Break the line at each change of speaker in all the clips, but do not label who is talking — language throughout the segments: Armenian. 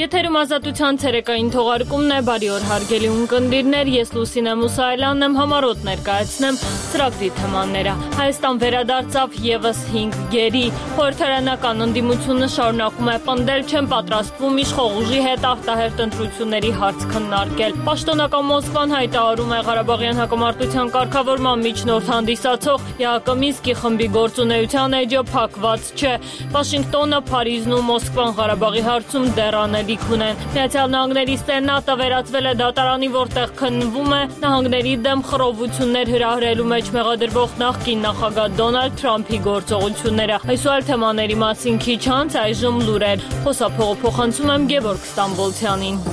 Եթերում ազատության ցերեկային թողարկումն է, բարի օր հարգելի ունկնդիրներ, ես Լուսինե Մուսայելյանն եմ, համառոտ ներկայացնեմ ծրագրի թեմաները։ Հայաստան վերադարձավ եւս 5 գերի, խորհրդարանական ընդդիմությունը շարունակում է պնդել, չեն պատրաստվում իշխող ուժի հետ արտահերթ ընտրությունների հարց քննարկել։ Պաշտոնական Մոսկվան հայտարարում է Ղարաբաղյան հակամարտության կարգավորման միջնորդ հանդիսացող ԵԱՀԿ Մինսկի խմբի գործունեության էջը փակված չէ։ Վաշինգտոնը, Փարիզն ու Մոսկվան Ղարաբաղի հարցում դեռ անելիք ունեն։ Միացյալ Նահանգների Սենատը վերածվել է դատարանի, որտեղ քննվում է նահանգների դեմ խռովություններ հրահրելու մեջ մեղադրվող նախկին նախագահ Դոնալդ Թրամփի գործողությունները։ Այսօր թեմաների մասին քիչ անց, այժմ լուրեր։ Խոսափողը փոխանցում եմ Գևորգ Ստամբոլցյանին։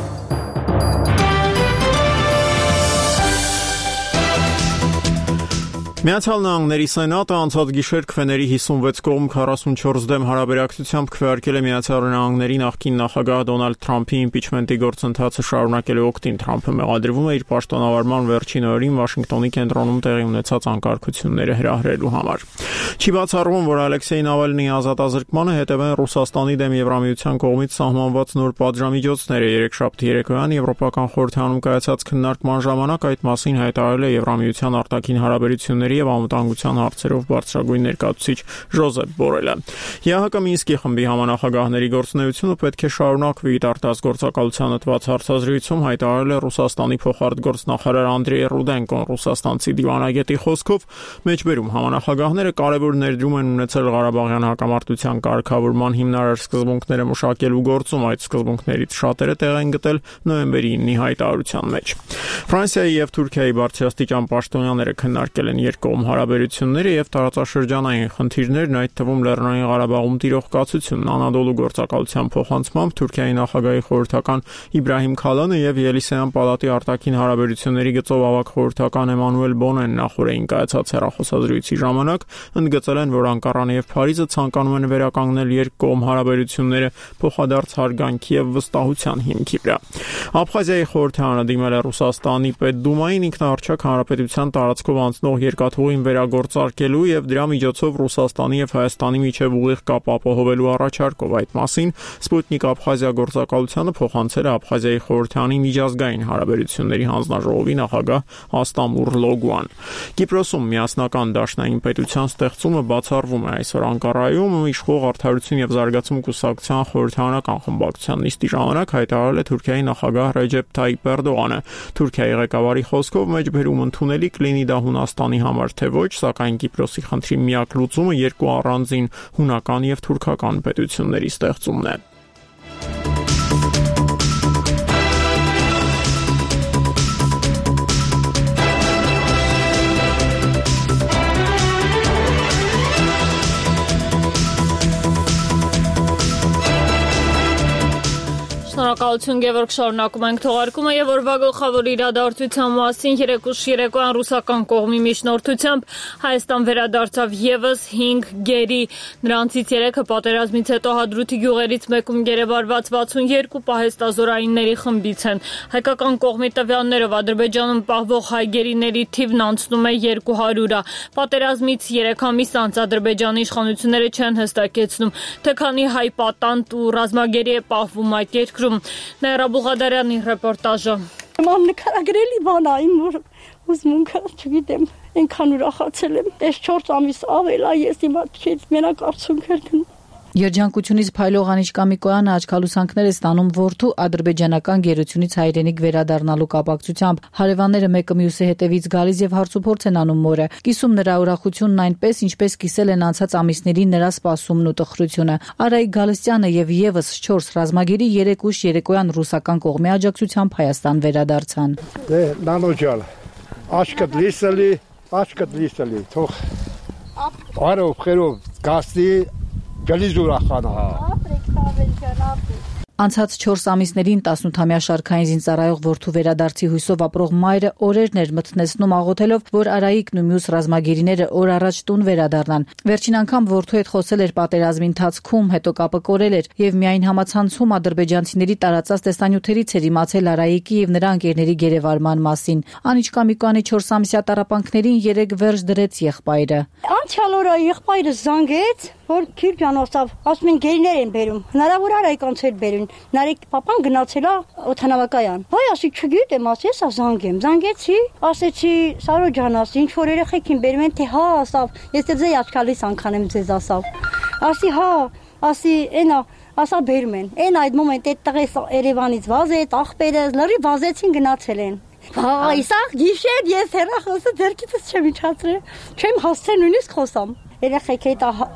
Միացյալ Նահանգների Սենատը անցած գիշեր քվեների 56 կողմ 44 դեմ հարաբերակցությամբ քվեարկել է Միացյալ Նահանգների նախկին նախագահ Դոնալդ Թրամփի իմպիչմենտի գործընթացը շարունակելու օգտին։ Թրամփը մեղադրվում է իր պաշտոնավարման վերջին օրերին Վաշինգտոնի կենտրոնում տեղի ունեցած անկարգությունները հրահրելու համար։ Չի բացառվում, որ Ալեքսեյ Նավալնիի ազատազրկմանը հետևեն Ռուսաստանի դեմ Եվրամիության կողմից սահմանված նոր պատժամիջոցները։ Երեքշաբթի երեկոյան Եվրոպական խորհրդարանում կայացած քննարկման ժամանակ այդ մասին հայտարարել է Եվրամիության արտաքին հարաբերությունների եւ անվտանգության հարցերով բարձրագույն ներկայացուցիչ Ժոզեփ Բորելը։ ԵԱՀԿ Մինսկի խմբի համանախագահների գործունեությունը պետք է շարունակվի։ Արտգործակալությանը տված հարցազրույցում հայտարարել է Ռուսաստանի փոխարտգործնախարար Անդրեյ Ռուդենկոն։ Ռուսաստանցի դիվանագետի խոսքով մեջբերում համանախագահները կարևոր ներդրում են ունեցել Ղարաբաղյան հակամարտության կարգավորման հիմնարար սկզբունքները մշակելու գործում։ Այդ սկզբունքներից շատերը տեղ են գտել նոյեմբերի 9-ի հայտարարության մեջ։ Ֆրանսիայի եւ Թուրքիայի բարձրաստիճան պաշտոնյաները քննարկել են երկկողմ հարաբերությունները եւ տարածաշրջանային խնդիրներն, այդ թվում Լեռնային Ղարաբաղում տիրող կացությունն։ Անադոլու գործակալության փոխանցմամբ Թուրքիայի նախագահի խորհրդական Իբրահիմ Քալանը եւ Ելիսեյան պալատի արտաքին հարաբերությունների գծով ավագ խորհրդական Էմանուել Բոնեն նախորդին կայացած հեռախոսազրույցի ժամանակ ընդգծել են, որ Անկարան եւ Փարիզը ցանկանում են վերականգնել երկկողմ հարաբերությունները փոխադարձ հարգանքի եւ վստահության հիմքի վրա։ Աբխազիայի խորհրդարանը դիմել է Ռուսաստանի Պետդումային ինքնաառչակ հանրապետության տարածքով անցնող երկաթուղին վերագործարկելու եւ դրա միջոցով Ռուսաստանի եւ Հայաստանի միջև ուղիղ կապ ապահովելու առաջարկով։ Այդ մասին Սպուտնիկ Աբխազիա գործակալությանը փոխանցել է Աբխազիայի խորհրդարանի միջազգային հարաբերությունների հանձնաժողովի նախագահ Աստամուր Լոգուան։ Կիպրոսում միասնական դաշնային պետության ստեղծումը բացառվում է։ Այսօր Անկարայում իշխող Արդարություն եւ զարգացում կուսակցության խորհրդարանական խմբակցության նիստի ժամանակ հայտարարել է Թուրքիայի նախագահ Ռեջեփ Թայիպ Էրդողանը։ Թուրքիայի ղեկավարի խոսքով մեջբերում ընդունելի կլինի դա Հունաստանի համար թե ոչ, սակայն Կիպրոսի խնդրի միակ լուծումը երկու առանձին հունական եւ թուրքական պետությունների ստեղծումն է։
Շնորհակալություն Գևորգ, շարունակում ենք թողարկումը եւ օրվա գլխավոր իրադարձության մասին երեկոյան ռուսական կողմի միջնորդությամբ Հայաստան վերադարձավ եւս 5 գերի։ Նրանցից 3-ը պատերազմից հետո Հադրութի գյուղերից մեկում գերեվարված 62 պահեստազորայինների խմբից են։ Հայկական կողմի տվյալներով Ադրբեջանում պահվող հայ գերիների թիվն անցնում է 200-ը։ Պատերազմից 3 ամիս անց Ադրբեջանի իշխանությունները չեն հստակեցնում, թե քանի հայ պատանդ ու ռազմագերի է պահվում այդ երկրում։ Նաիրա Բուղադարյանի ռեպորտաժը։
Ման նկարագրելի բան է, իմ հուզմունքը, չգիտեմ, այնքան ուրախացել եմ։ Այս 4 ամիս ավել է, ես հիմա քիչ մենակ արցունքներ գնում։
Երջանկությունից փայլող Անիշկա Միկոյանը աչքալուսանքներ է ստանում որդու ադրբեջանական գերությունից հայրենիք վերադառնալու կապակցությամբ։ Հարևանները մեկը մյուսի հետևից գալիս եւ հարցուփորձ են անում մորը։ Կիսում նրա ուրախությունն այնպես, ինչպես կիսել են անցած ամիսների նրա սպասումն ու տխրությունը։ Արայիկ Գալստյանը եւ եւս 4 ռազմագերի 3 ուշ երեկոյան ռուսական կողմի աջակցությամբ Հայաստան վերադարձան։
Դե նանոջալ, աշկդ լիսելի, թող արով խերով գաստի Գալիզուրախանա։
Անցած 4 ամիսներին 18-ամյա շարքային զինծառայող որդու վերադարձի հույսով ապրող մայրը օրերն էր մթնեցնում աղոթելով, որ Արայիկն ու մյուս ռազմագերիները օր առաջ տուն վերադառնան։ Վերջին անգամ որդու հետ խոսել էր պատերազմի ընթացքում, հետո կապը կորել էր եւ միայն համացանցում ադրբեջանցիների տարածած տեսանյութերից էր իմացել Արայիկի եւ նրա ընկերների գերեվարման մասին։ Անիչկա Միկոյանի 4 ամսյա տառապանքներին 3 վերջ դրեց եղբայրը։
Անցյալ օրը եղբայրը զանգեց, որ քիրջան ասավ, ասում են գերիներ են բերում։ Հնարավոր Արայիկ անց էր բերում։ Նարեկ papan գնացել է օթանավակայան։ Վայ, ասի չգիտեմ, ասի ես զանգեմ։ Զանգեցի, ասեցի Սարո ջան, ասի ինչ որ երեխեքին բերում են, թե հա, ասավ, ես դե աչքալիս անգամ եմ ձեզ ասավ։ Ասի հա, ասի այնա ասա բերում են։ Այն այդ մոմենտ այդ տղես Երևանից վազեց, աղբերը լրի վազեցին գնացել են։ Հա, իսա գիշեր ես հեռախոսը ձեռքիցս չեմ իջացրել։ Չեմ հասցել նույնիսկ խոսամ։ Երեխեքի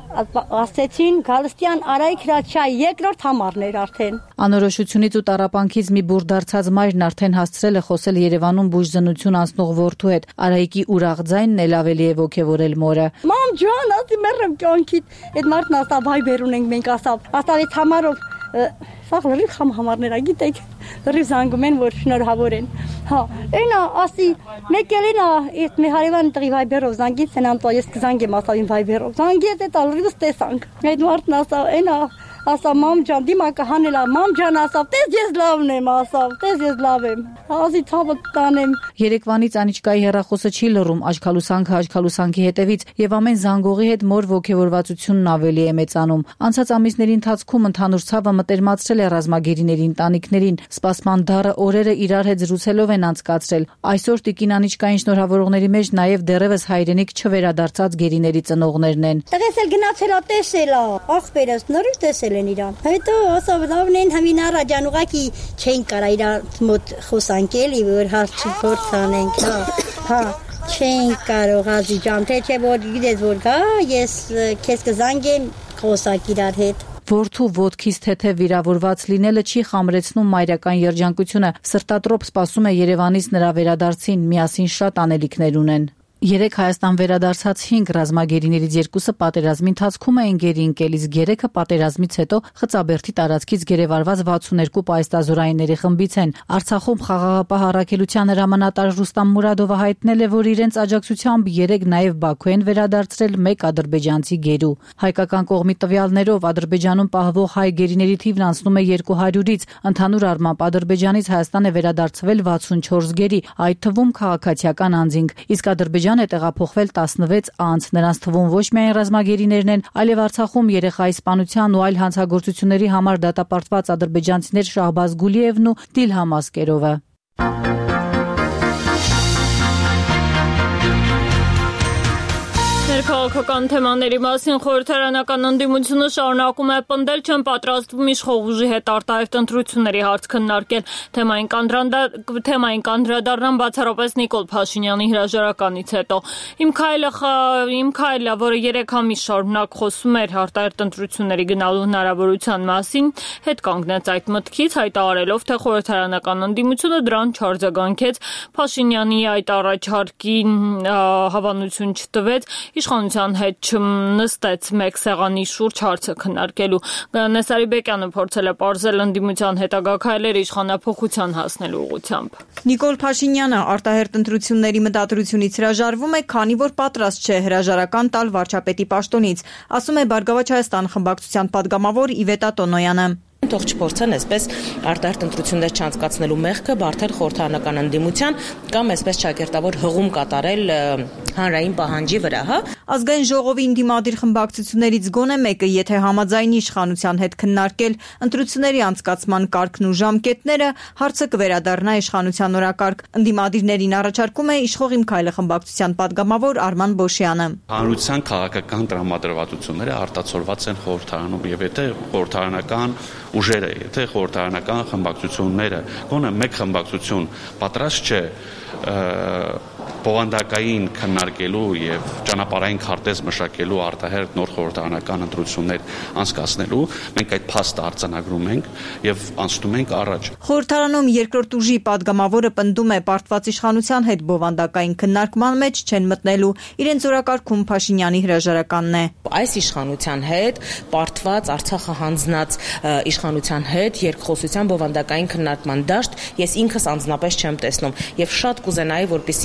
ասեցին Գալստյան Արայք Հրաչյա երկրորդ համարներ արդեն։
Անորոշությունից ու տառապանքից մի բուր դարձած մայրն արդեն հասցրել է խոսել Երևանում բուժզնություն անցնող որդու հետ։ Արայիկի ուրախ ձայնն էլ ավելի է ոգևորել մորը։
Մամ ջան, ասի մեռեմ կյանքիդ։ Այդ մարդն ասա վայբեր ունենք մենք ասավ։ Ասավ համարով սաղ լրիվ համարներ, գիտեք, լրիվ զանգում են, որ շնորհավոր են։ Հա, այնա, ասի, մեկ ելին այդ մի հարևան տղի վայբերով զանգից են անտո, ես կզանգեմ ասավին վայբերով։ Զանգեց այդ լրիվս տեսանք։ Այդ մարդն ասա, այնա, ասա մամ ջան, դիմակը հանելա, մամ ջան ասավ, տես ես լավն եմ, ասավ, տես ես լավ եմ։ Ասի ցավը տանեմ։
Երեկվանից Անիչկայի հեռախոսը չի լռում, աչքալուսանքի հետևից եւ ամեն զանգողի հետ մոր ոգևորվածությունն ավելի է մեծանում։ Անցած ամիսների ընթացքում ընդհանուր ցավը մտերմացրել է ռազմագերիների ընտանիքներին, սպասման դառը օրերը իրար հետ զրուցելով են անցկացրել։ Այսօր տիկին Անիչկային շնորհավորողների մեջ նաեւ դեռևս հայրենիք չվերադարձած գերիների ծնողներն են։
Տղես էլ գնացել է տեսել, աղբերս նորից տեսել են իրան։ Հետո ասավ լավն են համին առաջան ուղակի չեն կարա իրար մոտ խոսանք էլի, որ հարց փորձանենք, հա, չեն կարող ազի ջան, թե չէ որ գիտես որ գա, ես քեզ կզանգեմ խոսակ իրար հետ։
Որդու ոտքից թեթև վիրավորված լինելը չի խամրեցնում մայրական երջանկությունը։ Սրտատրոփ սպասում է Երևանից նրա վերադարձին, միասին շատ անելիքներ ունեն։ Երեք Հայաստան վերադարձած 5 ռազմագերիներից 2-ը պատերազմի ընթացքում էին գերի ընկել, իսկ 3-ը պատերազմից հետո Խծաբերդի տարածքից գերեվարված 62 պայստազորայինների խմբից են։ Արցախում խաղաղապահ առաքելության հրամանատար Ռուստամ Մուրադովը հայտնել է, որ իրենց աջակցությամբ 3 նաև Բաքու են վերադարձրել 1 ադրբեջանցի գերու։ Հայկական կողմի տվյալներով Ադրբեջանում պահվող հայ գերիների թիվն անցնում է 200-ից, ընդհանուր առմամբ Ադրբեջանից Հայաստան է վերադարձվել 64 գերի, այդ թվում քաղաքացիական անձինք, իսկ Ադրբեջանը է տեղափոխվել 16 անձ, նրանց թվում ոչ միայն ռազմագերիներն են, այլև Արցախում երեխայի սպանության ու այլ հանցագործությունների համար դատապարտված ադրբեջանցիներ Շահբազ Գուլիևն ու Դիլհամ Ասկերովը։
Ներքաղաքական թեմաների մասին խորհրդարանական ընդդիմությունը շարունակում է պնդել, չեն պատրաստվում իշխող ուժի հետ արտահերթ ընտրությունների հարց քննարկել։ Թեմային կանդրադառնան բացառապես Նիկոլ Փաշինյանի հրաժարականից հետո։ Իմ քայլը, որը 3 ամիս շարունակ խոսում էր արտահերթ ընտրությունների գնալու հնարավորության մասին, հետ կանգնեց այդ մտքից, հայտարարելով, թե խորհրդարանական ընդդիմությունը դրան չարձագանքեց, Փաշինյանի այդ առաջարկին հավանություն չտվեց, իշխանության հետ չնստեց մեկ սեղանի շուրջ հարցը քննարկելու։ Նեսարի Բեկյանը փորձել է պարզել ընդդիմության հետագա քայլերը իշխանափոխության հասնելու ուղղությամբ։
Նիկոլ Փաշինյանը արտահերթ ընտրությունների մտադրությունից հրաժարվում է, քանի որ պատրաստ չէ հրաժարական տալ վարչապետի պաշտոնից, ասում է Բարգավաճ Հայաստան խմբակցության падգամավոր Իվետա Տոնոյանը։
Թող չփորձեն այսպես արտահերթ ընտրություններ չանցկացնելու մեղքը բարթել խորհրդարանական ընդդիմության կամ այսպես ճակերտավոր հղում կատարել հանրային պահանջի վրա, հա։
Ազգային ժողովի ընդդիմադիր խմբակցություններից գոնե մեկը, եթե համաձայնի իշխանության հետ քննարկել ընտրությունների անցկացման կարգն ու ժամկետները, հարցը կվերադառնա իշխանության օրակարգ։ Ընդդիմադիրներին առաջարկում է իշխող Իմ քայլը խմբակցության падգամավոր Արման Բոշյանը։
Հանրության քաղաքական տրամադրվածությունները արտացոլված են խորհրդարանում, եւ եթե խորհրդարանական ուժերը, եթե խորհրդարանական խմբակցությունները, գոնե մեկ խմբակցություն պատրաստ չէ բովանդակային քննարկելու եւ ճանապարհային քարտեզ մշակելու արտահերթ նոր խորհրդարանական ընտրություններ անցկացնելու, մենք այդ փաստը արձանագրում ենք եւ անցնում ենք առաջ։
Խորհրդարանում երկրորդ ուժի падգամավորը պնդում է պարտված իշխանության հետ բովանդակային քննարկման մեջ չեն մտնելու, իրենց օրակարգում Փաշինյանի հրաժարականն է։
Այս իշխանության հետ պարտված Արցախը հանձնած իշխանության հետ երկխոսության բովանդակային քննարկման դաշտ ես ինքս անձնապես չեմ տեսնում եւ շատ կուզենայի, որպեսզի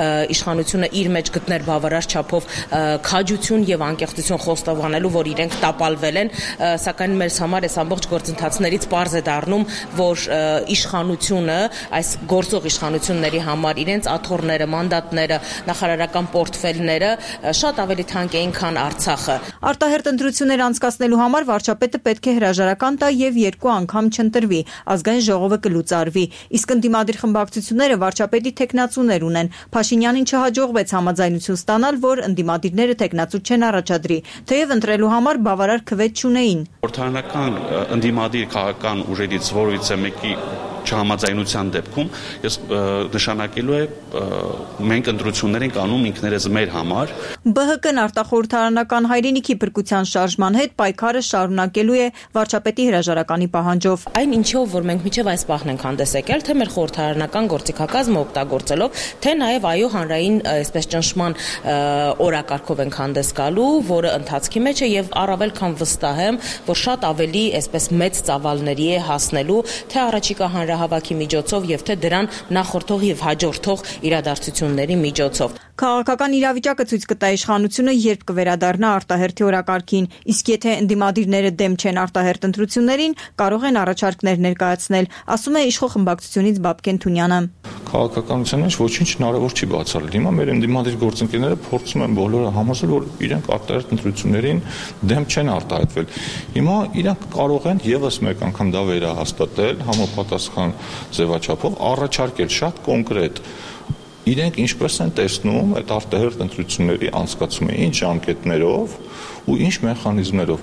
իշխանությունը իր մեջ գտներ բավարար չափով քաջություն եւ անկեղծություն խոստովանելու, որ իրենք տապալվել են, սակայն մեզ համար այս ամբողջ գործընթացներից պարզ է դառնում, որ իշխանությունը, այս գործող իշխանությունների համար իրենց աթոռները, մանդատները, նախարարական պորտֆելները շատ ավելի թանկ էին, քան Արցախը։
Արտահերթ ընտրություններ անցկացնելու համար վարչապետը պետք է հրաժարական տա եւ 2 անգամ չընտրվի, ազգային ժողովը կլուծարվի, իսկ ընդդիմադիր խմբակցությունները վարչապետի թեկնածուներ ունեն։ Փաշինյանին չհաջողվեց համաձայնություն ստանալ, որ ընդդիմադիրները թեկնածու չեն առաջադրի, թեև ընտրելու համար բավարար քվեթ չունեին։
Խորհրդարանական ընդդիմադիր քաղաքական ուժերից որևիցե մեկի չհամաձայնության դեպքում ես նշանակելու է մենք ընտրություններ ենք անում ինքներս մեր համար։
ԲՀԿ-ն արտախորհրդարանական հայրենիքի փրկության շարժման հետ պայքարը շարունակելու է վարչապետի հրաժարականի պահանջով։
Այն ինչով որ մենք միջև այս պահն ենք հանդես եկել, թե մեր խորհրդարանական գործիքակազմը օգտագործելով, թե նաև այո հանրային այսպես ճնշման օրակարգով ենք հանդես գալու, որը ընթացքի մեջ է եւ առավել քան վստահ եմ, որ շատ ավելի այսպես մեծ ծավալների է հասնելու, թե առաջիկա հանրահավաքի միջոցով եւ թե դրան նախորդող եւ հաջորդող իրադարձությունների միջոցով։
Քաղաքական իրավիճակը ցույց կտա իշխանությունը երբ կվերադառնա արտահերթի օրակարգին, իսկ եթե ընդդիմադիրները դեմ չեն արտահերթ ընտրություններին, կարող են առաջարկներ ներկայացնել, ասում է իշխող խմբակցությունից Բաբկեն Թունյանը։
Քաղաքականության մեջ ոչինչ հնարավոր չի բացառել։ Հիմա մեր ընդդիմադիր գործընկերները փորձում են բոլորը համոզել, որ իրենք արտահերթ ընտրություններին դեմ չեն արտահայտվել։ Հիմա իրենք կարող են եւս մեկ անգամ դա վերահաստատել համապատասխան ձևաչափով, առաջարկել շատ կոնկրետ իրենք ինչպես են տեսնում այդ արտահերթ ընտրությունների անցկացումը, ինչ ժամկետներով ու ինչ մեխանիզմներով։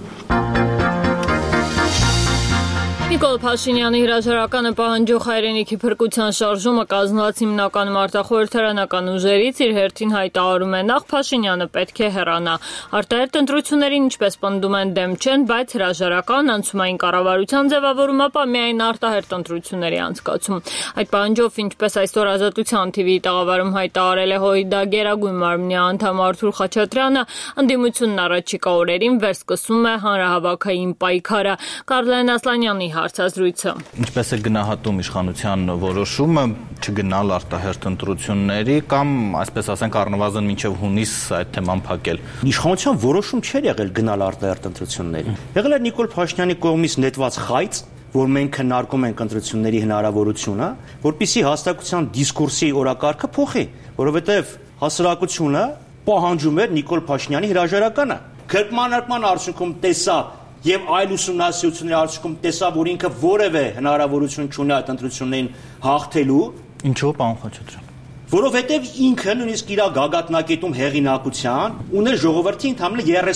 Նիկոլ Փաշինյանի հրաժարականը պահանջող հայրենիքի փրկության շարժումը կազմված հիմնականում արտախորհրդարանական ուժերից իր հերթին հայտարարում է նախ Փաշինյանը պետք է հեռանա։ Արտահերթ ընտրություններին ինչպես պնդում են դեմ չեն, բայց հրաժարական անցումային կառավարության ձևավորում ապա միայն արտահերթ ընտրությունների անցկացում։ Այդ պահանջով ինչպես այսօր Ազատության TV-ի տաղավարում հայտարարել է ՀՅԴ Գերագույն մարմնի անդամ Արթուր Խաչատրյանը, ընդդիմությունն առաջիկա օրերին վերսկսում է հանրահավաքային պայքարը։ Կարլեն Ասլանյանի հարցազրույցը։
Ինչպես է գնահատում իշխանության որոշումը չգնալ արտահերթ ընտրությունների կամ այսպես ասենք առնվազն մինչև հունիս այդ թեման փակել։
Իշխանության որոշում չէր եղել գնալ արտահերթ ընտրությունների։ Եղել է Նիկոլ Փաշինյանի կողմից նետված խայծ, որ մենք քննարկում ենք ընտրությունների հնարավորությունը, որպեսզի հաստատության դիսկուրսի օրակարգը փոխի, որովհետև հասարակությունը պահանջում էր Նիկոլ Փաշինյանի հրաժարականը։ Քրկմանարկման արդյունքում տեսա եւ այլ ուսումնասիրությունների արդյունքում տեսա, որ ինքը որևէ հնարավորություն չունի այդ ընտրություններին հաղթելու։
Ինչու, պարոն Խաչատրյան։
Որովհետեւ ինքը նույնիսկ իր գագաթնակետում հեղինակության ուներ ժողովրդի ընդհանրապես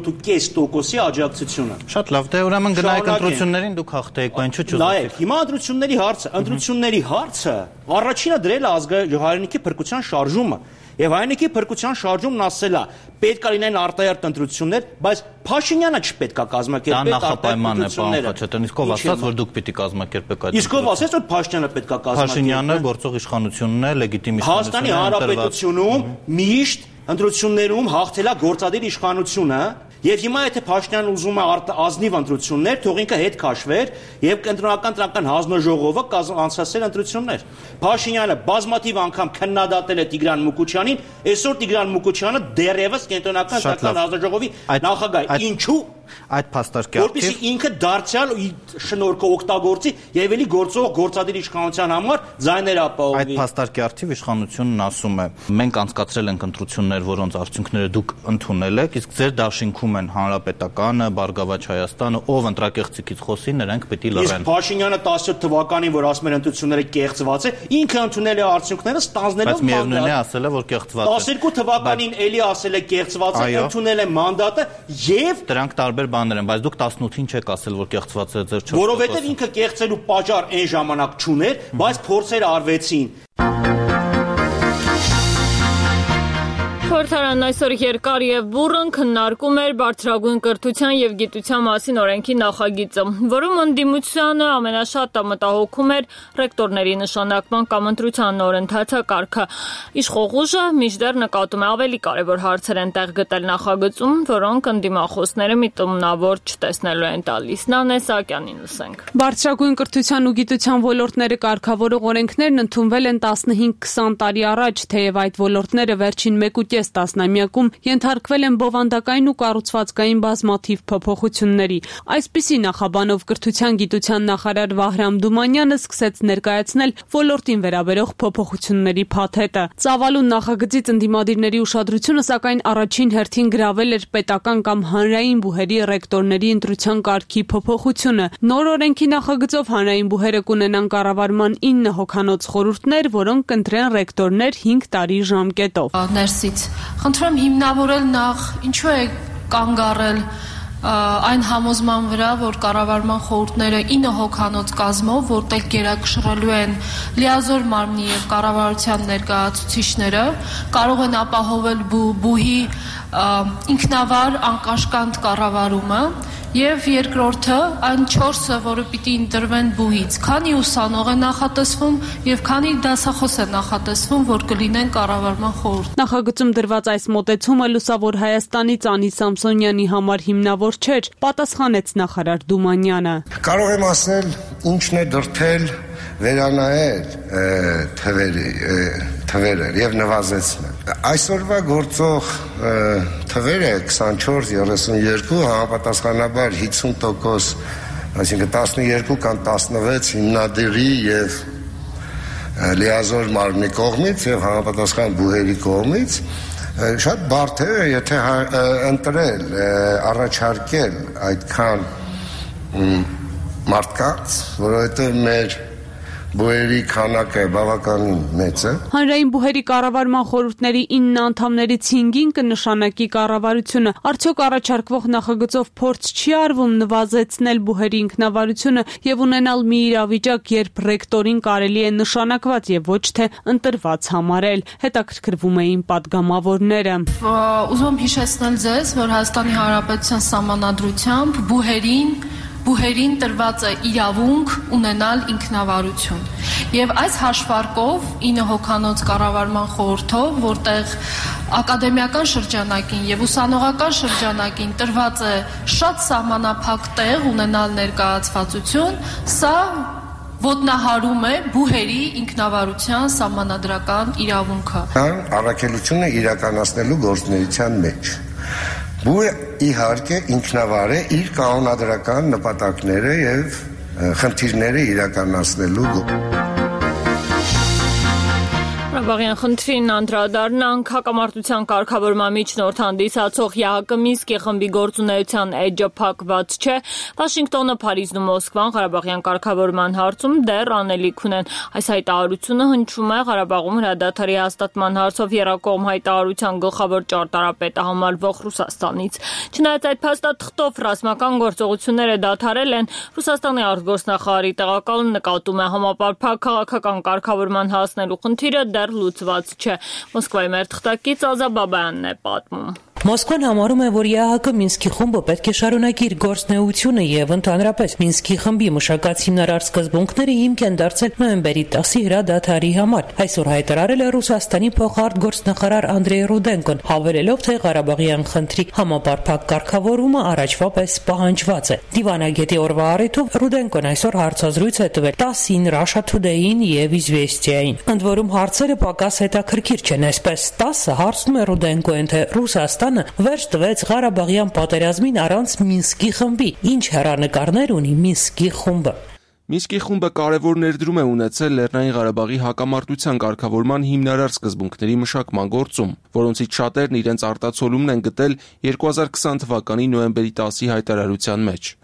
37.5% աջակցությունը։
Շատ լավ, դե ուրեմն գնայեք ընտրություններին, դուք հաղթեիք, բան ինչու՞ չուզեցիք։
Նայեք, հիմա ընտրությունների հարցը առաջինը դրել ազգային հայրենիքի փրկության շարժումը։ Եվ հայրենիքի փրկության շարժումն ասել է պետք է լինեն արտահերթ ընտրություններ, բայց Փաշինյանը չպետք է կազմակերպի
արտահերթ ընտրությունները։ Իսկ ով ասաց, որ դուք պիտի կազմակերպեք այդ։
Իսկ ով ասաց, որ Փաշինյանը պետք է կազմակերպի։
Փաշինյանը գործող իշխանությունն է, լեգիտիմ իշխանությունն է։
Հայաստանի Հանրապետությունում միշտ ընտրություններում հաղթել է գործադիր իշխանությունը։ Եվ հիմա եթե Փաշինյանն ուզում է ազնիվ ընտրություններ, թող ինքը հետ քաշվեր եւ կենտրոնական տրամական հանձնաժողովը անցկացրել ընտրություններ։ Փաշինյանը բազմաթիվ անգամ քննադատել է Տիգրան Մուկուչյանին, այսօր Տիգրան Մուկուչյանը դեռևս կենտրոնական տրամական հանձնաժողովի նախագահ։ Ինչու՞։
Այդ փաստարկի արդյունքում
որպեսզի ինքը դարձյալ շնորհքը օգտագործի եւ էլի գործող գործադիր իշխանության համար ձայներ ապահովի։
Այդ փաստարկի արդյունքում իշխանությունն ասում է. մենք անցկացրել ենք ընտրություններ, որոնց արդյունքները դուք ընդունել եք, իսկ ձեր դաշինքում են Հանրապետականը, Բարգավաճ Հայաստանը, ով ընտրակեղծիքից խոսի, նրանք պետք է լռեն։
Իսկ Փաշինյանը 17 թվականին, որ ասում են ընտրությունները կեղծված է, ինքը ընդունել է արդյունքները ստանձնելով
մանդատ։ Բայց միևնույնն է ասել է, որ կեղծված է։
12 թվականին էլի ասել է կեղծված է, ընդունել է մանդատը եւ
դրանք տարբեր բաներ են, բայց դուք 18-ին չեք ասել, որ կեղծված է ձեր 4%։
Որովհետեւ ինքը կեղծելու պատճառ այն ժամանակ չուներ, բայց փորձեր արվեցին։
Խորհրդարանն այսօր երկար եւ բուռն քննարկում էր բարձրագույն կրթության եւ գիտության մասին օրենքի նախագիծը, որում ընդդիմությանը ամենաշատը մտահոգում էր ռեկտորների նշանակման կամ ընտրության նոր ընթացակարգը։ Իշխող ուժը մինչդեռ նկատում է ավելի կարևոր հարցեր են տեղ գտել նախագծում, որոնք ընդդիմախոսները միտումնավոր չտեսնելու են տալիս։ Նանե Սահակյանին լսենք։
Բարձրագույն կրթության ու գիտության ոլորտները կարգավորող օրենքներն ընդունվել են 15-20 տարի առաջ, թեև այդ ոլորտները վերջին 1.5 տասնամյակում ենթարկվել են բովանդակային ու կառուցվածքային բազմաթիվ փոփոխությունների։ Այսպիսի նախաբանով կրթության գիտության նախարար Վահրամ Դումանյանը սկսեց ներկայացնել ոլորտին վերաբերող փոփոխությունների փաթեթը։ Ծավալուն նախագծից ընդդիմադիրների ուշադրությունը սակայն առաջին հերթին գրավել էր պետական կամ հանրային բուհերի ռեկտորների ընտրության կարգի փոփոխությունը։ Նոր օրենքի նախագծով հանրային բուհերը կունենան կառավարման 9 հոգանոց խորհուրդներ, որոնք կընտրեն ռեկտորներ 5 տարի ժամկետով։
Ներսից խնդրեմ հիմնավորել նախ ինչու է կանգ առել այն համոզման վրա, որ կառավարման խորհուրդները 9 հոգանոց կազմով, որտեղ գերակշռելու են լիազոր մարմնի եւ կառավարության ներկայացուցիչները, կարող են ապահովել բուհի ինքնավար անկաշկանդ կառավարումը եւ երկրորդը այն 4-ը, որը պիտի ընտրվեն բուհից, քանի ուսանող է նախատեսվում եւ քանի դասախոս է նախատեսվում, որ կլինեն կառավարման խորհուրդ։
Նախագծում դրված այս մոտեցումը լուսավոր Հայաստանից Անի Սամսոնյանի համար հիմնավոր չէր, պատասխանեց նախարար Դումանյանը։
Կարող եմ ասել, ինչն է դրթել վերանայել թվերը եւ նվազեցնել։ Այսօրվա գործող թվերը 24-32 համապատասխանաբար 50%, այսինքն 12 կամ 16 հիմնադիրի եւ լիազոր մարմնի կողմից եւ համապատասխան բուհերի կողմից շատ բարդ է, եթե ընտրել, առաջարկել այդքան մարդկանց, որովհետեւ մեր բուհերի քանակը բավականին մեծ է։
Հանրային բուհերի կառավարման խորհուրդների 9 անդամներից 5-ին կնշանակի կառավարությունը։ Արդյոք առաջարկվող նախագծով փորձ չի արվում նվազեցնել բուհերի ինքնավարությունը եւ ունենալ մի իրավիճակ, երբ ռեկտորին կարելի է նշանակված եւ ոչ թե ընտրված համարել։ Հետաքրքրվում էին падգամավորները։
Ուզում եմ հիշեցնել ձեզ, որ Հայաստանի Հանրապետության Սահմանադրությամբ բուհերին տրված է իրավունք ունենալ ինքնավարություն։ Եվ այս հաշվարկով 9 հոգանոց կառավարման խորհրդով, որտեղ ակադեմիական շրջանակին եւ ուսանողական շրջանակին տրված է շատ սահմանափակ տեղ ունենալ ներկայացվածություն, սա ոտնահարում է բուհերի ինքնավարության սահմանադրական իրավունքը։
Առաքելությունը իրականացնելու գործունեության մեջ Բուհը իհարկե ինքնավար է իր կանոնադրական նպատակները եւ խնդիրները իրականացնելու
Ղարաբաղյան խնդրին անդրադառնանք հակամարտության կարգավորման միջնորդ հանդիսացող ԵԱՀԿ Մինսկի խմբի գործունեության էջը փակված չէ։ Վաշինգտոնը, Փարիզն ու Մոսկվան Ղարաբաղյան կարգավորման հարցում դեռ անելիք ունեն։ Այս հայտարարությունը հնչում է Ղարաբաղում հրադադարի հաստատման հարցով եռակողմ հայտարարության գլխավոր ճարտարապետը համարվող Ռուսաստանից։ Չնայած այդ փաստաթղթով ռազմական գործողությունները դադարել են, Ռուսաստանի արտգործնախարարի տեղակալը նկատում է համապարփակ քաղաքական կարգավորման հասնելու խնդիրը դեռ լուծված չէ։ Մոսկվայի մեր թղթակից Ազա Բաբայանն է պատմում։
Մոսկվան համարում է, որ ԵԱՀԿ Մինսկի խումբը պետք է շարունակի իր գործունեությունը եւ ընդհանրապես Մինսկի խմբի մշակած հիմնարար սկզբունքները հիմք են դարձել նոյեմբերի 10-ի հրադադարի համար։ Այսօր հայտարարել է Ռուսաստանի փոխարտգործնախարար Անդրեյ Ռուդենկոն, հավելելով, թե Ղարաբաղյան խնդրի համապարփակ կարգավորումը առաջվա պես պահանջված է։ Դիվանագետի օրվա առիթով Ռուդենկոն այսօր հարցազրույց է տվել TASS-ին, Russia Today-ին եւ Izvestia-ին։ Ընդ որում հարցերը պակաս հետաքրքիր չեն, այսպես TASS-ը հարցնում է Ռուդենկոին, թե Ռուսաստանը վերջ տվեց Ղարաբաղյան պատերազմին առանց Մինսկի խմբի։ Ինչ հեռանկարներ ունի Մինսկի խումբը։
Մինսկի խումբը կարևոր ներդրում է ունեցել Լեռնային Ղարաբաղի հակամարտության կարգավորման հիմնարար սկզբունքների մշակման գործում, որոնցից շատերն իրենց արտացոլումն են գտել 2020 թվականի նոյեմբերի 10-ի հայտարարության մեջ։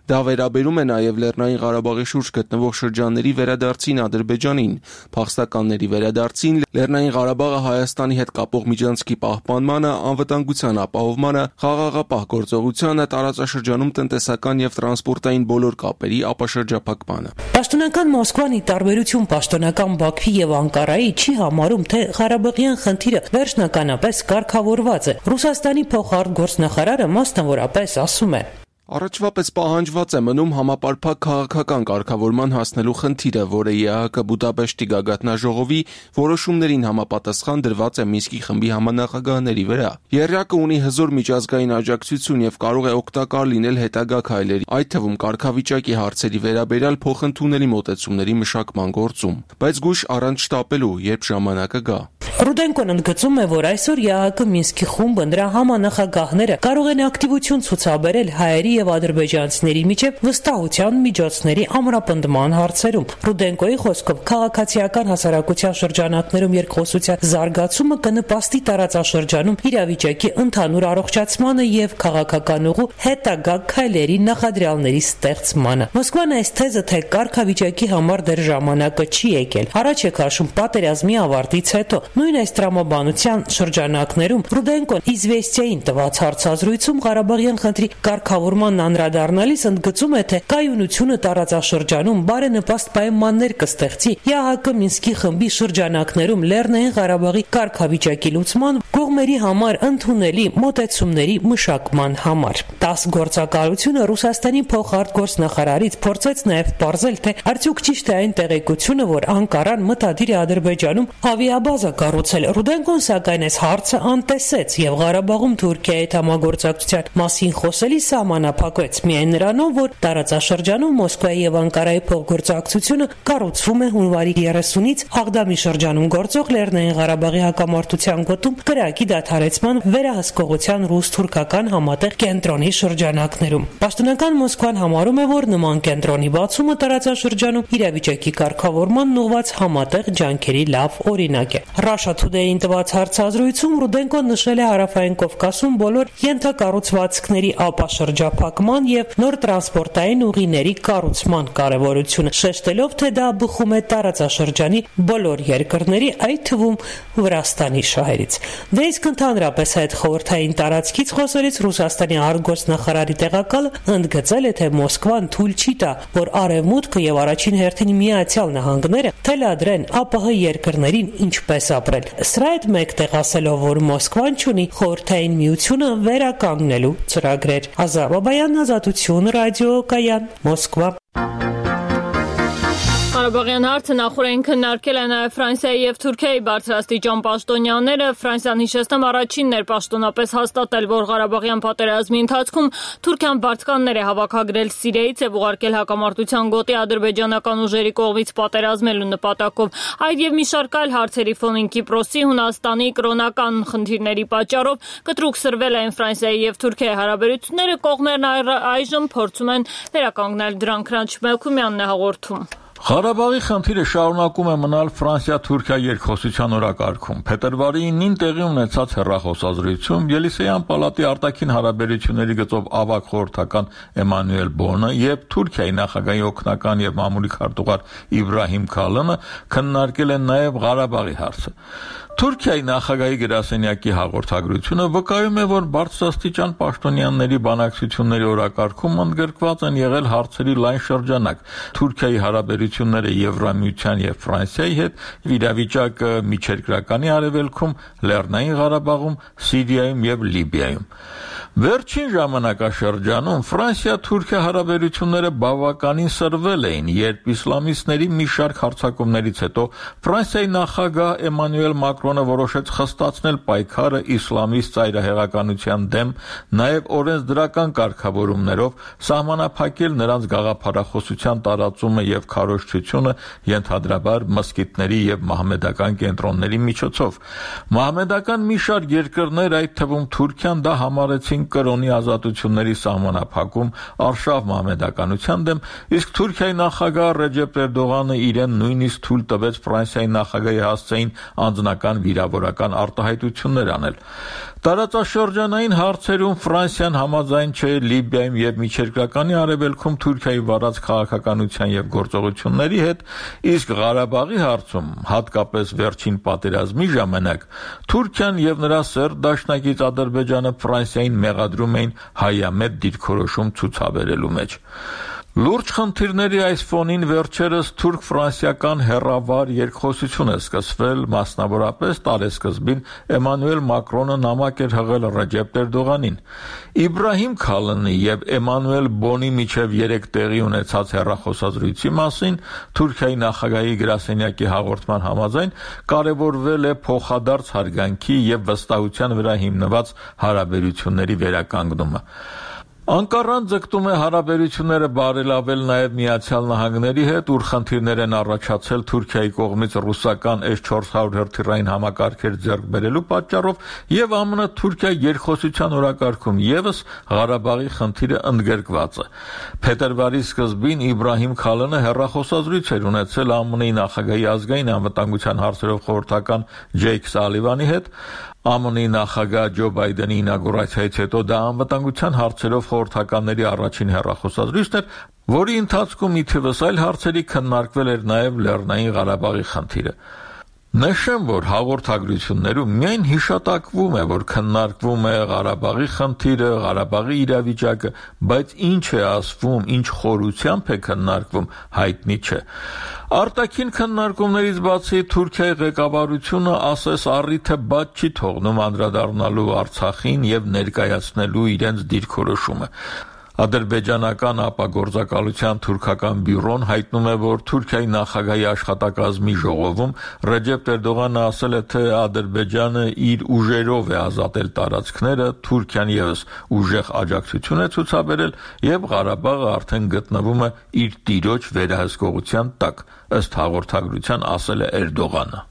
Դա վերաբերում է նաև Լեռնային Ղարաբաղի շուրջ գտնվող շրջանների վերադարձին Ադրբեջանին, փախստականների վերադարձին, Լեռնային Ղարաբաղը Հայաստանի հետ կապող միջանցքի պահպանմանը, անվտանգության ապահովմանը, խաղաղապահ գործողությանը, տարածաշրջանում տնտեսական եւ տրանսպորտային բոլոր կապերի ապաշրջափակմանը։
Պաշտոնական Մոսկվան ի տարբերություն պաշտոնական Բաքվի եւ Անկարայի չի համարում, թե Ղարաբաղյան խնդիրը վերջնականապես կարգավորված է։ Ռուսաստանի փոխարտգործնախարարը մասնավորապես ասում է.
Առաջվա պես պահանջված է մնում համապարփակ քաղաքական կարգավորման հասնելու խնդիրը, որը ԵԱՀԿ Բուդապեշտի գագաթնաժողովի որոշումներին համապատասխան դրված է Մինսկի խմբի համանախագահների վրա։ Եռյակը ունի հզոր միջազգային աջակցություն եւ կարող է օգտակար լինել հետագա քայլերի, այդ թվում կարգավիճակի հարցերի վերաբերյալ փոխընդունելի մոտեցումների մշակման գործում, բայց գույշ առանց շտապելու, երբ ժամանակը գա։
Ռուդենկոն ընդգծում է, որ այսօր ԵԱՀԿ Մինսկի խումբը նրա համանախագահները կարող են ակտիվություն ցուցաբերել հայերի եւ ադրբեջանցիների միջև վստահության միջոցների ամրապնդման հարցերում։ Ռուդենկոյի խոսքով քաղաքացիական հասարակության շրջանակներում երկխոսության զարգացումը կնպաստի տարածաշրջանում իրավիճակի ընդհանուր առողջացմանը եւ քաղաքական ուղու հետագա քայլերի նախադրյալների ստեղծմանը։ Մոսկվան այս թեզը, թե կարգավիճակի համար դեռ ժամանակը չի եկել, առաջ է քաշում պատերազմի ավարտից հետո։ Նույն այս տրամաբանության շրջանակներում Ռուդենկոն Իզվեստիային տված հարցազրույցում Ղարաբաղյան խնդրի կարգավորման անդրադառնալիս ընդգծում է, թե կայունությունը տարածաշրջանում բարենպաստ պայմաններ կստեղծի ԵԱՀԿ Մինսկի խմբի շրջանակներում Լեռնային Ղարաբաղի կարգավիճակի լուծման կողմերի համար ընդունելի մոտեցումների մշակման համար։ 10 գործակալությունը Ռուսաստանի փոխարտգործնախարարից փորձեց նաև պարզել, թե արդյոք ճիշտ է այն տեղեկությունը, որ Անկարան մտադիր է Ադրբեջանում ավիաբազա կառուցել։ Ռուդենկոն սակայն այս հարցը անտեսեց եւ Ղարաբաղում Թուրքիայի հետ համագործակցության մասին խոսելիս սահմանափակվեց միայն նրանով, որ տարածաշրջանում Մոսկվայի եւ Անկարայի փոխգործակցությունը կառուցվում է հունվարի 30-ից Աղդամի շրջանում գործող Լեռնային Ղարաբաղի հակամարտության գոտում կրակի դադարեցման վերահսկողության ռուս-թուրքական համատեղ կենտրոնի շրջանակներում։ Պաշտոնական Մոսկվան համարում է, որ նման կենտրոնի բացումը տարածաշրջանում իրավիճակի կարգավորման ուղղված համատեղ ջանքերի լավ օրինակ է։ Russia Today-ին տված հարցազրույցում Ռուդենկոն նշել է Հարավային Կովկասում բոլոր ենթակառուցվածքների ապաշրջափակման եւ նոր տրանսպորտային ուղիների կառուցման կարեւորությունը, շեշտելով, թե դա բխում է տարածաշրջանի բոլոր երկրների, այդ թվում Վրաստանի շահերից։ Դե իսկ ընդհանրապես այդ խորհրդային տարածքից խոսելիս Ռուսաստանի արտգործնախարարի տեղակալը ընդգծել է, թե Մոսկվան թույլ չի տա, որ Արևմուտքը եւ առաջին հերթին Միացյալ Նահանգները թելադրեն ԱՊՀ երկրներին ինչպես ապրել։ Սրա հետ մեկտեղ ասելով, որ Մոսկվան չունի խորհրդային միությունը վերականգնելու ծրագրեր։ Ազար Բաբայան, Ազատություն, ռադիոկայան, Մոսկվա։
Ղարաբաղյան հարցը նախորդին քննարկել է նաև Ֆրանսիայի եւ Թուրքիայի բարձրաստիճան պաշտոնյաները։ Ֆրանսիան, հիշեցնեմ, առաջինն էր պաշտոնապես հաստատել, որ Ղարաբաղյան պատերազմի ընթացքում Թուրքիան բարձկաններ է հավաքագրել Սիրիայից եւ ուղարկել հակամարտության գոտի ադրբեջանական ուժերի կողմից պատերազմելու նպատակով։ Այդ եւ մի շարք այլ հարցերի ֆոնին Կիպրոսի, Հունաստանի կրոնական խնդիրների պատճառով կտրուկ սրվել են Ֆրանսիայի եւ Թուրքիայի հարաբերությունները, կողմերն այժմ փորձում են վերականգնել դրանք։ Քրանչ Մելքումյանն է հաղորդում։
Ղարաբաղի խնդիրը շարունակում է մնալ Ֆրանսիա-Թուրքիա երկխոսության օրակարգում։ Փետրվարի 9-ին տեղի ունեցած հեռախոսազրույցում Ելիսեյան պալատի արտաքին հարաբերությունների գծով ավագ խորհրդական Էմանուել Բոնը եւ Թուրքիայի նախագահի օգնական եւ մամուլի քարտուղար Իբրահիմ Քալանը քննարկել են նաեւ Ղարաբաղի հարցը։ Թուրքիայի նախագահի գրասենյակի հաղորդագրությունը վկայում է, որ բարձրաստիճան պաշտոնյաների բանակցությունների օրակարգում ընդգրկված են եղել հարցերի լայն շրջանակ։ Թուրքիայի հարաբերությունները Եվրամիության եւ Ֆրանսիայի հետ, իրավիճակը միջերկրականի արևելքում, Լեռնային Ղարաբաղում, Սիրիայում եւ Լիբիայում։ Վերջին ժամանակաշրջանում Ֆրանսիա-Թուրքիա հարաբերությունները բավականին սրվել էին, երբ իսլամիստների մի շարք հարձակումներից հետո Ֆրանսիայի նախագահ Էմանուել Մակրոնը որոշեց խստացնել պայքարը իսլամիստ ծայրահեղականության դեմ, նաև օրենսդրական կարգավորումներով սահմանափակել նրանց գաղափարախոսության տարածումը եւ քարոզչությունը ենթադրաբար մսկիթների եւ մահմեդական կենտրոնների միջոցով։ Մահմեդական մի շարք երկրներ, այդ թվում Թուրքիան, դա համարեցին կրոնի ազատությունների սահմանափակում արշավ մահմեդականության դեմ, իսկ Թուրքիայի նախագահ Ռեջեփ Էրդողանը իրեն նույնիսկ թույլ տվեց Ֆրանսիայի նախագահի հասցեին անձնական ռազմական վիրավորական արտահայտություններ անել։ Տարածաշրջանային հարցերում Ֆրանսիան համաձայն չէ Լիբիայում եւ Միջերկրականի արևելքում Թուրքիայի վարած քաղաքականության եւ գործողությունների հետ, իսկ Ղարաբաղի հարցում, հատկապես վերջին պատերազմի ժամանակ, Թուրքիան եւ նրա սերտ դաշնակից Ադրբեջանը Ֆրանսիային մեղադրում էին հայամետ դիրքորոշում ցուցաբերելու մեջ։ Լուրջ խնդիրների այս ֆոնին վերջերս թուրք-ֆրանսիական հեռավար երկխոսություն է սկսվել, մասնավորապես տարեսկզբին Էմանուել Մակրոնը նամակ էր հղել Ռեջեփ Էրդողանին։ Իբրահիմ Քալնի եւ Էմանուել Բոնի միջև 3 տեղի ունեցած հեռախոսազրույցի մասին Թուրքիայի նախագահի գրասենյակի հաղորդման համաձայն կարևորվել է փոխադարձ հարգանքի եւ վստահության վրա հիմնված հարաբերությունների վերականգնումը։ Անկարան ձգտում է հարաբերությունները բարելավել նաև Միացյալ Նահանգների հետ, ուր խնդիրներ են առաջացել Թուրքիայի կողմից ռուսական S-400 հրթիռային համակարգեր ձեռք բերելու պատճառով եւ ԱՄՆ Թուրքիա երկխոսության օրակարգում եւս Ղարաբաղի խնդիրը ընդգրկված է։ Փետրվարի սկզբին Իբրահիմ Քալնը հեռախոսազրույց էր ունեցել ԱՄՆ-ի նախագահի ազգային անվտանգության հարցերով խորհրդական Ջեյք Սալիվանի հետ։ ԱՄՆ-ի նախագահ Ջո Բայդենի ինագուրացիայից հետո դա անվտանգության հարցերով խորհրդականների առաջին հեռախոսազրույցն էր, որի ընթացքում ի թիվս այլ հարցերի քննարկվել էր նաև Լեռնային Ղարաբաղի խնդիրը։ Նշեմ, որ հաղորդագրություններում միայն հիշատակվում է, որ քննարկվում է Ղարաբաղի խնդիրը, Ղարաբաղի իրավիճակը, բայց ինչ է ասվում, ինչ խորությամբ է քննարկվում, հայտնի չէ։ Արտաքին քննարկումներից բացի Թուրքիայի ղեկավարությունը ասես առիթը բաց չի թողնում անդրադառնալու Արցախին եւ ներկայացնելու իրենց դիրքորոշումը։ Ադրբեջանական ապագործակալության թուրքական բյուրոն հայտնում է, որ Թուրքիայի նախագահի աշխատակազմի ժողովում Ռեջեփ Էրդողանը ասել է, թե Ադրբեջանը իր ուժերով է ազատել տարածքները, Թուրքիան եւս ուժեղ աջակցություն է ցուցաբերել եւ Ղարաբաղը արդեն գտնվում է իր տիրոջ վերահսկողության տակ, ըստ հաղորդագրության ասել է Էրդողանը։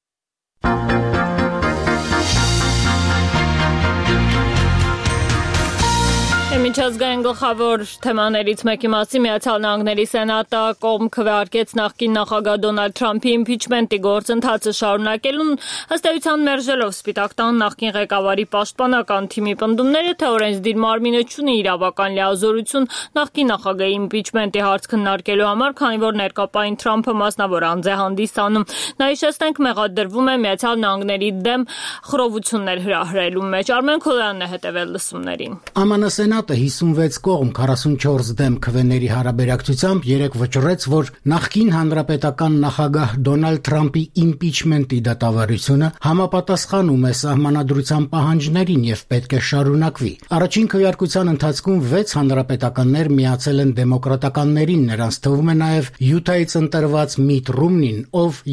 Միջազգային գլխավոր թեմաներից մեկի մասին Միացյալ Նահանգների Սենատը կողմ քվեարկեց նախկին նախագահ Դոնալդ Թրամփի իմպիչմենտի գործընթացը շարունակելուն, ըստ էության մերժելով Սպիտակ տան նախկին ղեկավարի պաշտպանական թիմի պնդումները, թե օրենսդիր մարմինը չունի իրավական լիազորություն նախկին նախագահի իմպիչմենտի հարց քննարկելու համար, քանի որ ներկապային Թրամփը մասնավոր անձ է հանդիսանում։ Նա հիշեցնենք մեղադրվում է Միացյալ Նահանգների դեմ խռովություններ հրահրելու մեջ։ Արմեն Քոլյանն է հետևել լսումներին։
ԱՄՆ Սենատը 56 կողմ 44 դեմ քվեների հարաբերակցությամբ երեկ վճռեց, որ նախկին հանրապետական նախագահ Դոնալդ Թրամփի իմպիչմենտի դատավարությունը համապատասխանում է սահմանադրության պահանջներին եւ պետք է շարունակվի։ Առաջին քվեարկության ընթացքում 6 հանրապետականներ միացել են դեմոկրատականներին, նրանց թվում է նաեւ Յուտայից ընտրված Միտ Ռոմնին, ով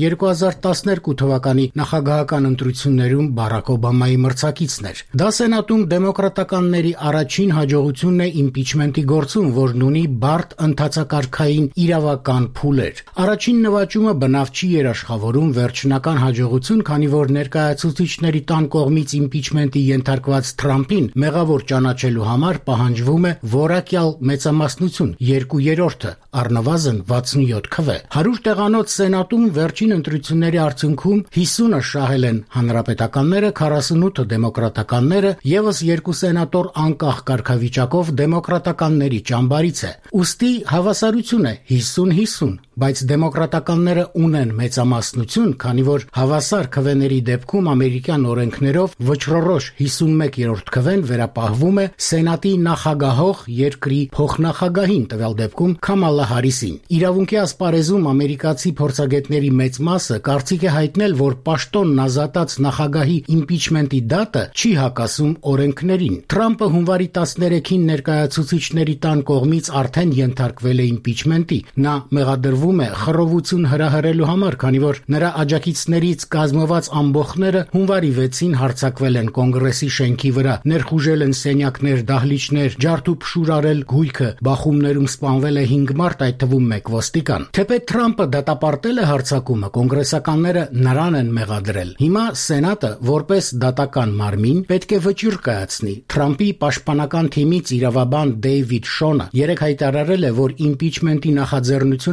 2012 թվականի նախագահական ընտրություններում Բարակ Օբամայի մրցակիցն էր։ Դա Սենատում դեմոկրատականների առաջին հաջողությունն է իմպիչմենտի գործում, որն ունի բարդ ընթացակարգային իրավական փուլեր։ Առաջին նվաճումը բնավ չի երաշխավորում վերջնական հաջողություն, քանի որ ներկայացուցիչների տան կողմից իմպիչմենտի ենթարկված Թրամփին մեղավոր ճանաչելու համար պահանջվում է որակյալ մեծամասնություն, 2/3, առնվազն 67 քվե։ 100 տեղանոց Սենատում վերջին ընտրությունների արդյունքում 50-ը շահել են հանրապետականները, 48-ը դեմոկրատականները, եւս 2 սենատոր անկախ կարգավիճակով դեմոկրատականների ճամբարից է։ Ուստի հավասարություն է 50-50, բայց դեմոկրատականները ունեն մեծամասնություն, քանի որ հավասար քվեների դեպքում ամերիկյան օրենքներով վճռորոշ 51/3 քվեն վերապահվում է Սենատի նախագահող երկրի փոխնախագահին, տվյալ դեպքում Քամալա Հարիսին։ Իրավունքի ասպարեզում ամերիկացի փորձագետների մեծ մասը կարծիք է հայտնել, որ պաշտոնն ազատած նախագահի իմպիչմենտի դատը չի հակասում օրենքներին։ Թրամփը հունվարի 13-ին ներկայացուցիչների տան կողմից արդեն ենթարկվել է իմպիչմենտի։ Նա մեղադրվում է խռովություն հրահրելու համար, քանի որ նրա աջակիցներից կազմված ամբոխները հունվարի 6-ին հարձակվել են Կոնգրեսի շենքի վրա, ներխուժել են սենյակներ, դահլիճներ, ջարդուփշուր արել գույքը, բախումներում սպանվել է 5 մարդ, այդ թվում 1 ոստիկան։ Թեպետ Թրամփը դատապարտել է հարձակումը, կոնգրեսականները նրան են մեղադրել։ Հիմա Սենատը, որպես դատական մարմին, պետք է վճիռ կայացնի։ Թրամփի պաշտպանական թիմից իրավաբան Դեյվիդ Շոնը երեկ հայտարարել է, որ իմպիչմենտի նախաձեռնությունը չափազանց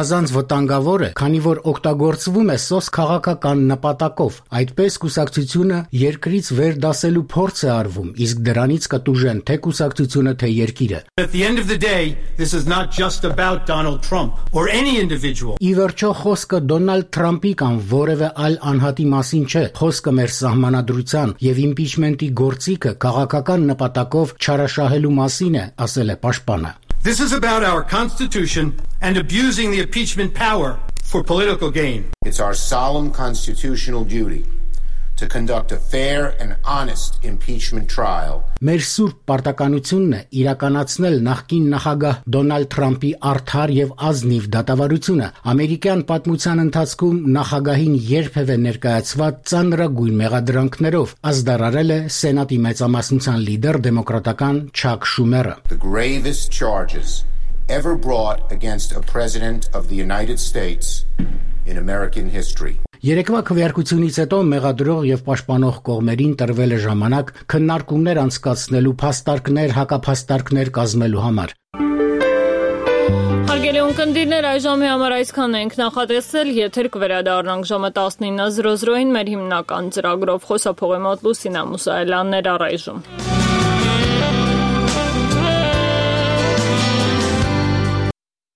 չափազանց վտանգավոր է, քանի որ օգտագործվում է սոս քաղաքական նպատակով։ Այդպես կուսակցությունը երկրից վեր դասելու փորձ է արվում, իսկ դրանից կտուժեն թե կուսակցությունը, թե երկիրը։
At the end of the day, this is not just about Donald Trump or any individual.
Ի վերջո խոսքը Դոնալդ Թրամփի կամ որևէ այլ անհատի մասին չէ, խոսքը մեր սահմանադրության եւ իմպիչմենտի գործիքը քաղաքական նպատակով չարաշահելու մասին է, ասել է պաշտպանը։
This is about our Constitution and abusing the impeachment power for political gain.
It's our solemn constitutional duty to conduct a fair and honest impeachment trial.
Մեր սուրբ պարտականությունն է իրականացնել նախկին նախագահ Դոնալդ Թրամփի արդար եւ ազնիվ դատավարությունը։ Ամերիկյան պատմության ընթացքում նախագահին երբևէ ներկայացված ծանրագույն մեղադրանքներով ազդարարել է Սենատի մեծամասնության լիդեր դեմոկրատական Չակ Շումերը։
The gravest charges ever brought against a president of the United States in American history.
Երեկվա քվեարկությունից հետո մեղադրող եւ պաշտպանող կողմերին տրվել է ժամանակ քննարկումներ անցկացնելու, փաստարկներ, հակափաստարկներ կազմելու համար։
Հարգելի ունկնդիրներ, այժմի համար այսքան ենք նախատեսել, եթեր կվերադառնանք ժամը 19:00-ին մեր հիմնական ծրագրով, խոսափողի մոտ Լուսինա Մուսայելյաններ առայժմ։